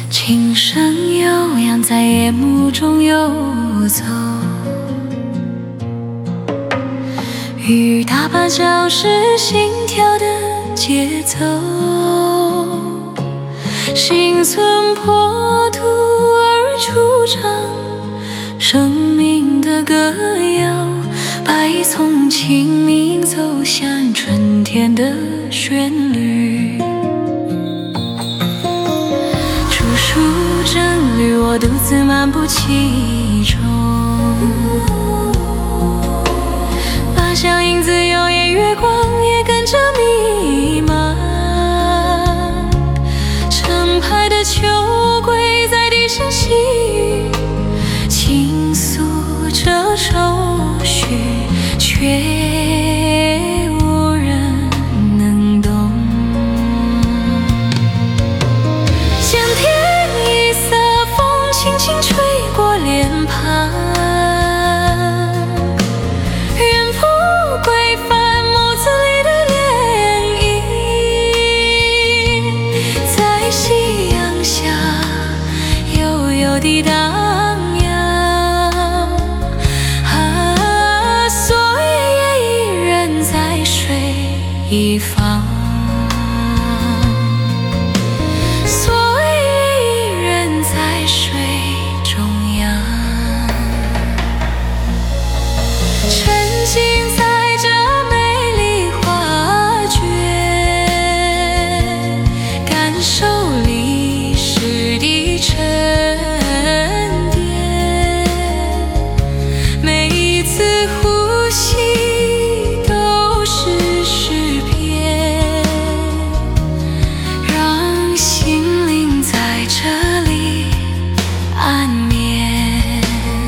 琴声悠扬在夜幕中游走，雨打芭蕉是心跳的节奏，心存破土而出场，生命的歌谣，百丛清明走向春天的旋律。处处真绿，我独自漫步其中，八相影子摇曳，月光也跟着弥漫。成排的秋桂在地上细语，倾诉着愁绪，却无人能懂。见天一色，风轻轻吹过脸庞，远赴归帆，眸子里的涟漪，在夕阳下悠悠地荡漾。所以也依然在水一方，所以也依然在水中央，沉浸在这美丽画卷，感受历史的沉淀，每一次呼吸都是诗篇，让心灵在这里安眠。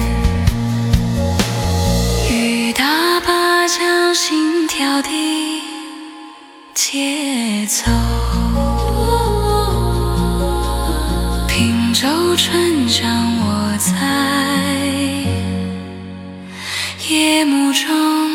雨打芭蕉心跳的节奏，平洲春江，我在夜幕中